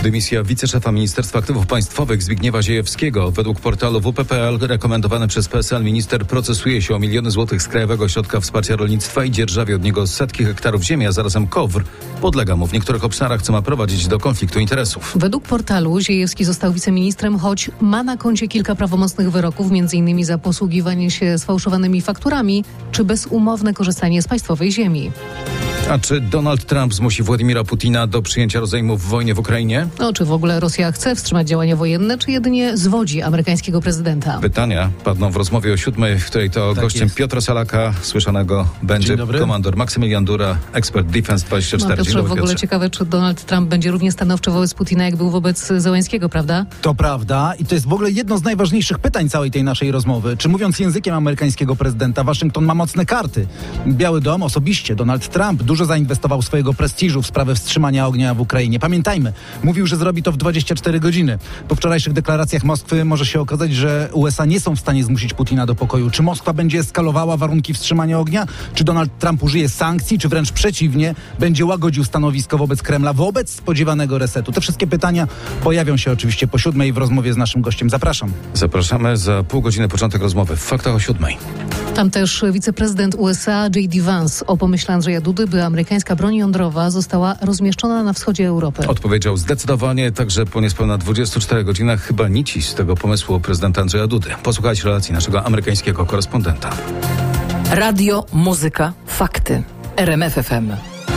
Dymisja wiceszefa Ministerstwa Aktywów Państwowych Zbigniewa Ziejewskiego. Według portalu WP.pl rekomendowany przez PSL minister procesuje się o miliony złotych z Krajowego Ośrodka Wsparcia Rolnictwa i dzierżawi od niego setki hektarów ziemi, a zarazem KOWR podlega mu w niektórych obszarach, co ma prowadzić do konfliktu interesów. Według portalu Ziejewski został wiceministrem, choć ma na koncie kilka prawomocnych wyroków, m.in. za posługiwanie się sfałszowanymi fakturami czy bezumowne korzystanie z państwowej ziemi. A czy Donald Trump zmusi Władimira Putina do przyjęcia rozejmu w wojnie w Ukrainie? Czy w ogóle Rosja chce wstrzymać działania wojenne, czy jedynie zwodzi amerykańskiego prezydenta? Pytania padną w rozmowie o 7:00, w której to gościem Piotra Salaka, słyszanego będzie komandor Maksymilian Dura, ekspert Defense 24. Piotrze, w ogóle ciekawe, czy Donald Trump będzie równie stanowczy wobec Putina, jak był wobec Zełenskiego, prawda? To prawda i to jest w ogóle jedno z najważniejszych pytań całej tej naszej rozmowy. Czy mówiąc językiem amerykańskiego prezydenta, Waszyngton ma mocne karty? Biały Dom, osobiście Donald Trump, dużo zainwestował swojego prestiżu w sprawę wstrzymania ognia w Ukrainie. Pamiętajmy, mówił, że zrobi to w 24 godziny. Po wczorajszych deklaracjach Moskwy może się okazać, że USA nie są w stanie zmusić Putina do pokoju. Czy Moskwa będzie eskalowała warunki wstrzymania ognia? Czy Donald Trump użyje sankcji? Czy wręcz przeciwnie, będzie łagodził stanowisko wobec Kremla wobec spodziewanego resetu? Te wszystkie pytania pojawią się oczywiście po 7:00 w rozmowie z naszym gościem. Zapraszam. Zapraszamy za pół godziny początek rozmowy w Faktach o 7:00. Tam też wiceprezydent USA J.D. Vance o pomyśle Andrzeja Dudy, by amerykańska broń jądrowa została rozmieszczona na wschodzie Europy. Odpowiedział zdecydowanie, także po niespełna 24 godzinach chyba nici z tego pomysłu prezydenta Andrzeja Dudy. Posłuchajcie relacji naszego amerykańskiego korespondenta. Radio, muzyka, fakty. RMF FM.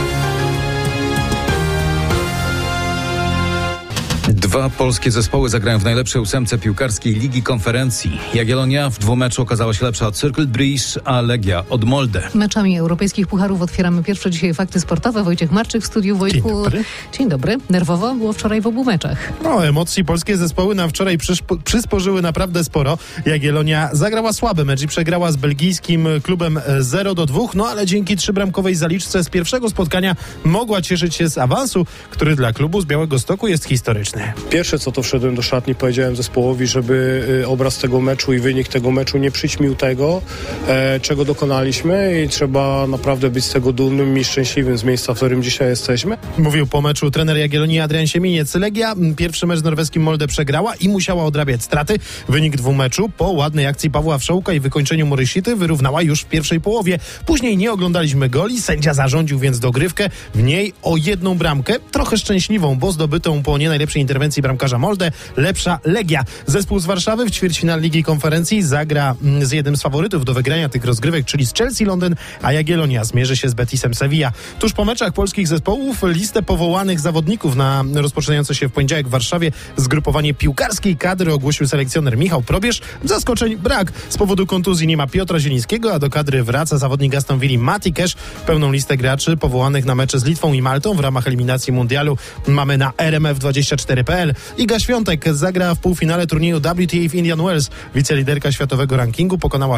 Dwa polskie zespoły zagrają w najlepszej 8 piłkarskiej Ligi Konferencji. Jagiellonia w dwumeczu okazała się lepsza od Cercle Bruges, a Legia od Molde. Meczami europejskich pucharów otwieramy pierwsze dzisiaj fakty sportowe. Wojciech Marczyk w studiu. Wojtku, dzień dobry. Nerwowo było wczoraj w obu meczach. Emocji polskie zespoły na wczoraj przysporzyły naprawdę sporo. Jagiellonia zagrała słaby mecz i przegrała z belgijskim klubem 0-2, ale dzięki 3-bramkowej zaliczce z pierwszego spotkania mogła cieszyć się z awansu, który dla klubu z Białegostoku jest historyczny. Pierwsze co to wszedłem do szatni, powiedziałem zespołowi, żeby obraz tego meczu i wynik tego meczu nie przyćmił tego, czego dokonaliśmy i trzeba naprawdę być z tego dumnym i szczęśliwym z miejsca, w którym dzisiaj jesteśmy. Mówił po meczu trener Jagiellonii Adrian Siemieniec. Legia pierwszy mecz z norweskim Molde przegrała i musiała odrabiać straty. Wynik dwumeczu po ładnej akcji Pawła Wszołka i wykończeniu Morysity wyrównała już w pierwszej połowie. Później nie oglądaliśmy goli, sędzia zarządził więc dogrywkę, w niej o 1 bramkę, trochę szczęśliwą, bo zdobytą po nie najlepszej interwencji bramkarza Molde, lepsza Legia. Zespół z Warszawy w ćwierćfinale Ligi Konferencji zagra z jednym z faworytów do wygrania tych rozgrywek, czyli z Chelsea Londyn, a Jagiellonia zmierzy się z Betisem Sevilla. Tuż po meczach polskich zespołów listę powołanych zawodników na rozpoczynające się w poniedziałek w Warszawie zgrupowanie piłkarskiej kadry ogłosił selekcjoner Michał Probierz. Zaskoczeń brak. Z powodu kontuzji nie ma Piotra Zielińskiego, a do kadry wraca zawodnik Aston Villa Mati Cash. Pełną listę graczy powołanych na mecze z Litwą i Maltą w ramach eliminacji mundialu mamy na RMF24.pl. Iga Świątek zagra w półfinale turnieju WTA w Indian Wells. Wiceliderka światowego rankingu pokonała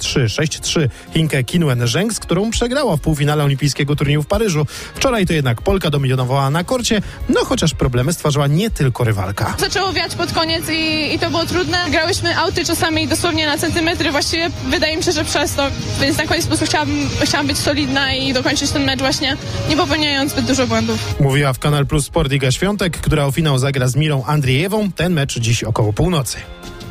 6-3 Chinkę Qinwen Zheng, z którą przegrała w półfinale olimpijskiego turnieju w Paryżu. Wczoraj to jednak Polka dominowała na korcie, chociaż problemy stwarzała nie tylko rywalka. Zaczęło wiać pod koniec i to było trudne. Grałyśmy auty czasami dosłownie na centymetry, właściwie wydaje mi się, że przez to, więc na koniec po prostu chciałam być solidna i dokończyć ten mecz właśnie nie popełniając zbyt dużo błędów. Mówiła w Kanal Plus Sport Iga Świątek, która o finał zagra z Mirą Andrzejewą. Ten mecz dziś około północy.